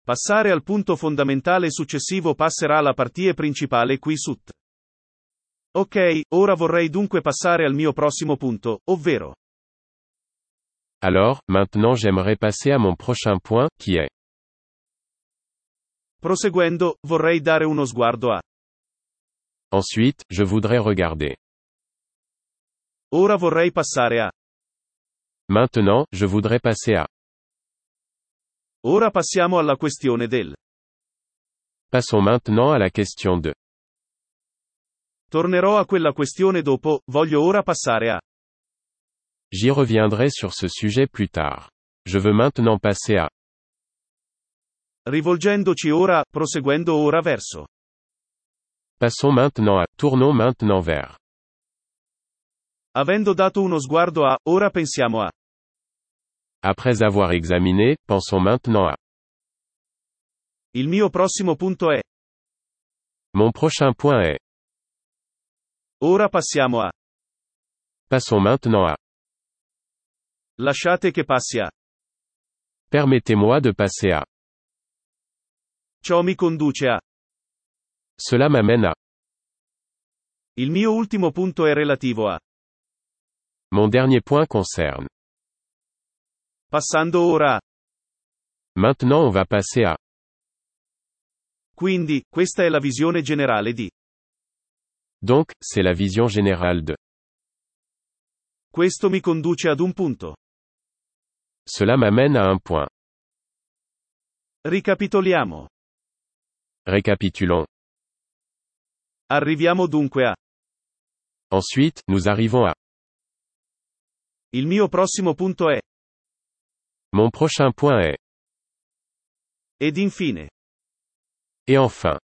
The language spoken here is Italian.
Passare al punto fondamentale successivo passerà alla partie principale qui sut. Ok, ora vorrei dunque passare al mio prossimo punto, ovvero. Alors, maintenant j'aimerais passer à mon prochain point, qui est. Proseguendo, vorrei dare uno sguardo a. Ensuite, je voudrais regarder. Ora vorrei passare a. Maintenant, je voudrais passer à. Ora passiamo alla questione del. Passons maintenant à la question de. Tornerò a quella questione dopo, voglio ora passare a. J'y reviendrai sur ce sujet plus tard. Je veux maintenant passer à. Rivolgendoci ora, proseguendo ora verso. Passons maintenant à. Tournons maintenant vers. Avendo dato uno sguardo a, ora pensiamo a. Après avoir examiné, pensons maintenant à. Il mio prossimo punto è. Mon prochain point est. Ora passiamo a. Passons maintenant à. Lasciate che passi a. Permettez-moi de passer à. Ciò mi conduce a. Cela m'amène à. Il mio ultimo punto è relativo a. Mon dernier point concerne. Passando ora a. Maintenant on va passer à. Quindi, questa è la visione generale di. Donc, c'est la vision générale de. Questo mi conduce ad un punto. Cela m'amène à un point. Ricapitoliamo. Récapitulons. Arriviamo dunque a. Ensuite, nous arrivons à. Il mio prossimo punto è. Mon prochain point est. Ed infine. Et enfin.